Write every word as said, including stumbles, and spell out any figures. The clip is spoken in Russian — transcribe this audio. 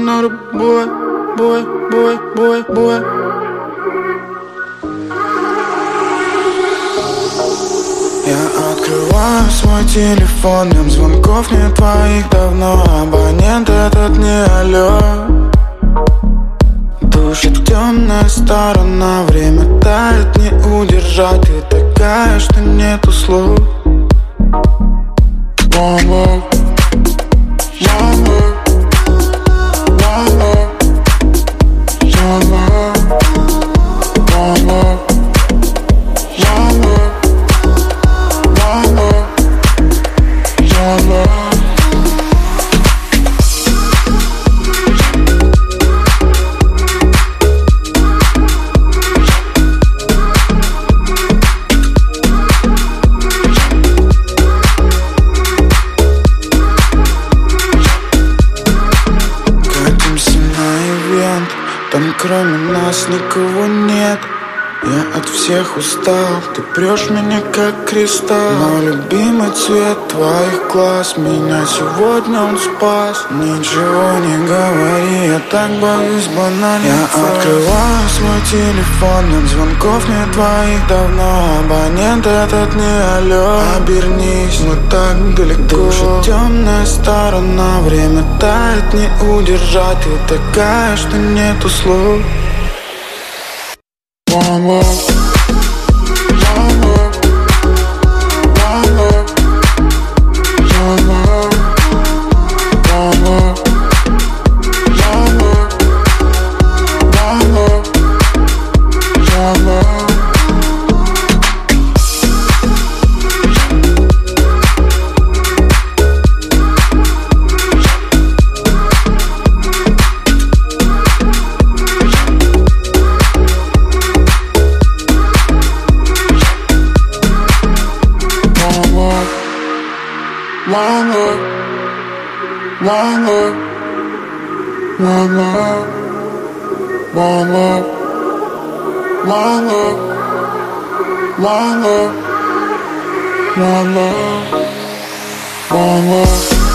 на бой, бой, бой, бой, бой. Я открываю свой телефон, днем звонков нет твоих давно. Абонент этот не алло. Душит темная сторона, время тает, не удержать. Ты такая, что нету слов. One love, one love, one love, one love, one love, one love, one love, one love. Там кроме нас никого нет. Я от всех устал, ты прешь меня как кристалл. Мой любимый цвет твоих глаз, меня сегодня он спас. Ничего не говори, я так боюсь банальных Я фраз. Открываю свой телефон, нет звонков нет твоих давно. Абонент этот не алло. Обернись, мы так далеко. Душит темная сторона, время тает, не удержать. Ты такая, что нету слов. One love, one love, one love, one love, one love, one love, one love, one love. One love, one love, one love, one love, one love, one love, one love, one love.